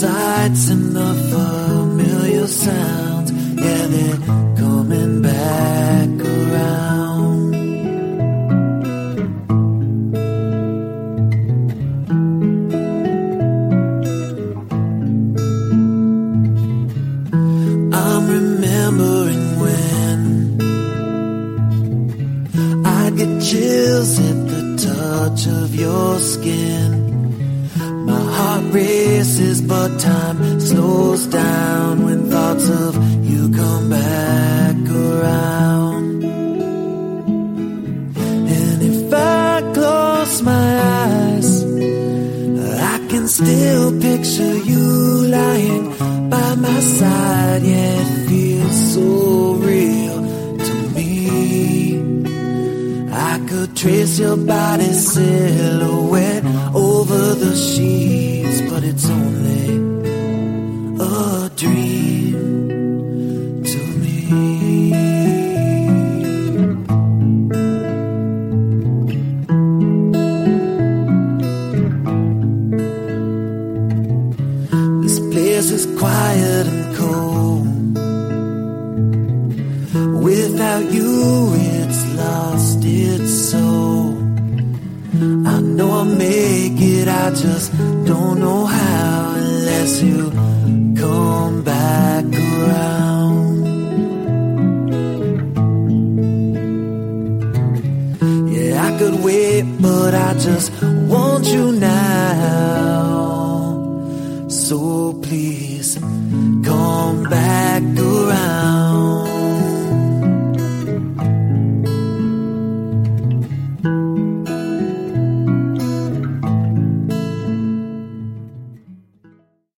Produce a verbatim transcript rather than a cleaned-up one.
sights and the familiar sounds, yeah, they're coming back around. I'm remembering when I get chills at the touch of your skin. My heart races, but time slows down when thoughts of you come back around. And if I close my eyes, I can still picture you lying by my side. Yeah, it feels so real to me. I could trace your body silhouette over the sheets, but it's only a dream to me. This place is quiet and cold. Without you, it's lost its soul. I know I'll make it, I just don't know how unless you come back around. Yeah, I could wait, but I just want you now. So please